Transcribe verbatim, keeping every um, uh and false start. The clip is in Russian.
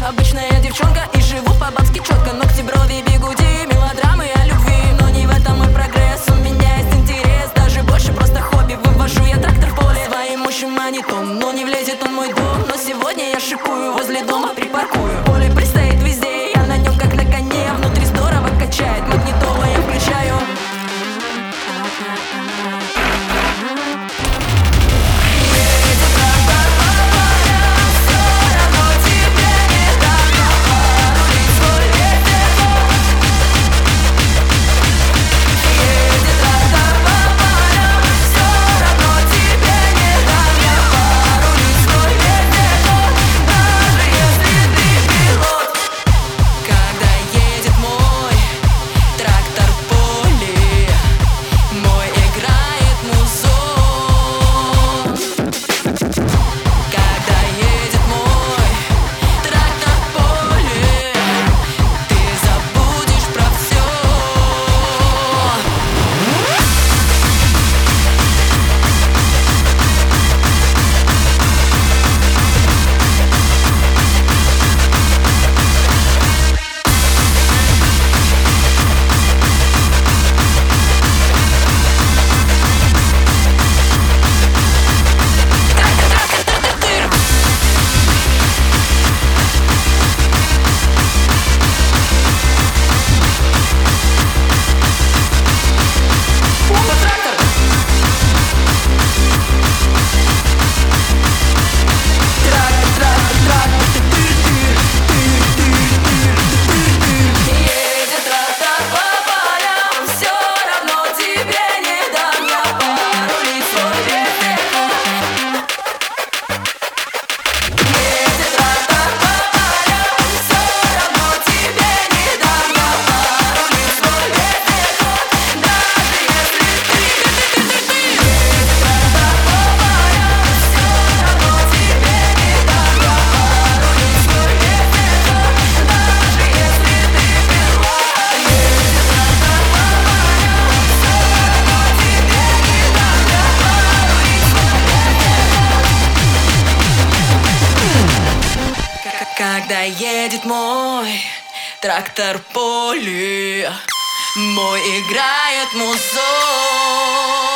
Обычная девчонка и живу по-бабски четко. Ногти, брови, бигуди, мелодрамы о любви. Но не в этом мой прогресс, у меня есть интерес. Даже больше просто хобби, вывожу я трактор в поле. Своим мощным монитом, но не влезет он в мой дом. Но сегодня я шикую, возле дома припаркую. Поле предстоит везде, я на нем как на коне. Внутри здорово качает, магнитола я включаю. Когда едет мой трактор в поле, мой играет музон.